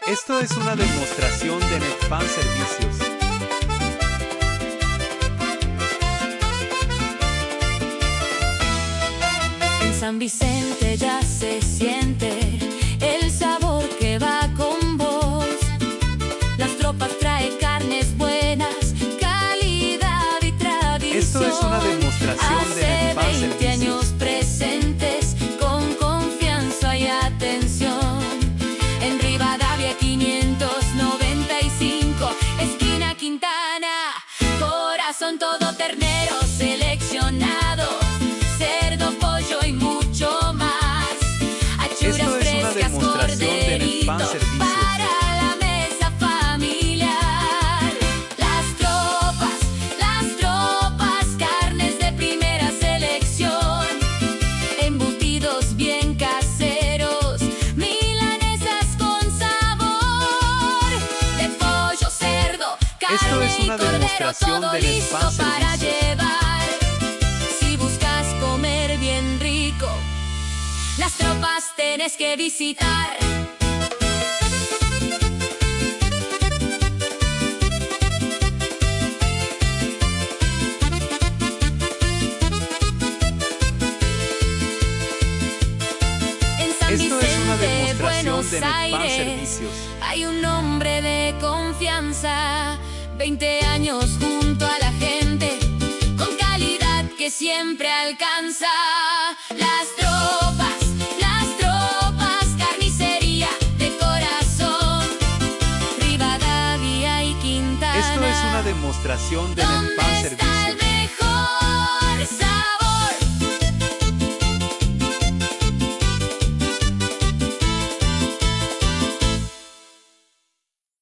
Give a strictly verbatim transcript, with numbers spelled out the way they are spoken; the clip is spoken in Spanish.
Esto es una demostración de Netfan Servicios. En San Vicente ya se siente el sabor que va con vos. Las tropas trae carnes buenas, calidad y tradición. Esto es una demostración de Netfan Hace veinte años Servicios. presentes con confianza y atención. En Rivadavia quinientos noventa y cinco, esquina Quintana. Corazón todo ternero seleccionado, cerdo, pollo y mucho más. Achuras Esto es una frescas, demostración de Netfan corderito Servicios. para la mesa familiar. Las tropas, las tropas, carnes de primera selección. Embutidos bien caseros, milanesas con sabor. De pollo, cerdo, Esto carne es y una cordero, demostración todo de listo Netfan para Servicios. llevar. Si buscas comer bien rico, las tropas tenés que visitar. En San Esto es una Vicente, demostración Buenos de Netfan Aires, Servicios. hay un hombre de confianza, veinte años junto a la gente, con calidad que siempre alcanza. Las tropas, las tropas, carnicería de corazón, Rivadavia y Quintana. Esto es una demostración de ¿Dónde Netfan está Servicios.